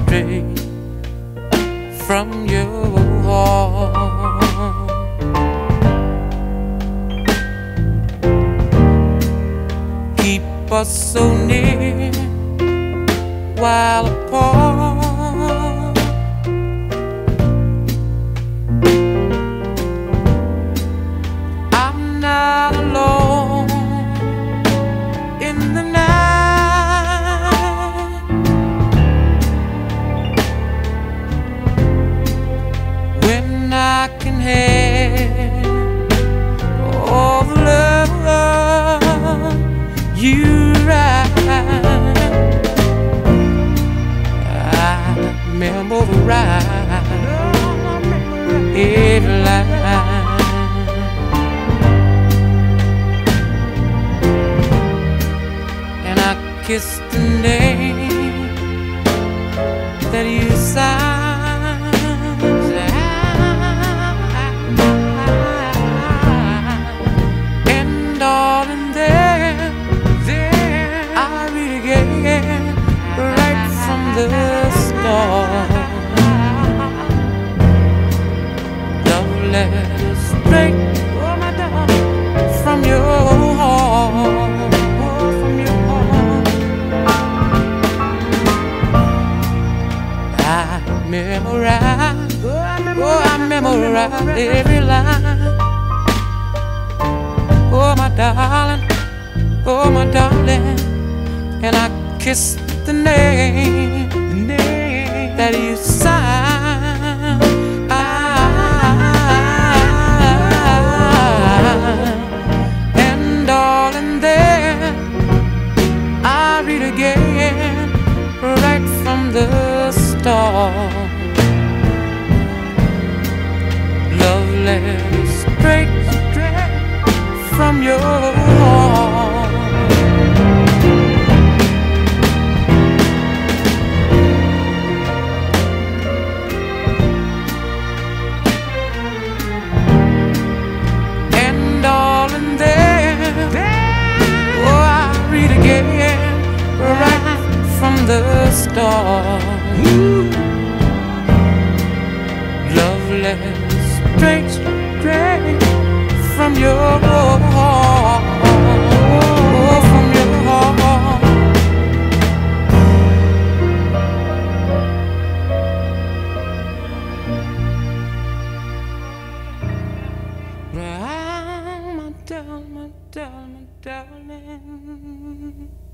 straight from your heart. Keep us so near while apart. I'm not alone in the night when I can have all the love you write. I memorize every line. Kiss the name that you signed, and darling, there I read again, right from the start. Love letters straight from your heart. I memorize every line. Oh my darling, and I kiss the name that you signed. And darling, there I read again, right from the start. Love letters straight from your heart. And darling, there, oh, I read again, right from the start. Love letters straight from your heart, from your heart. My darling, my darling, my darling.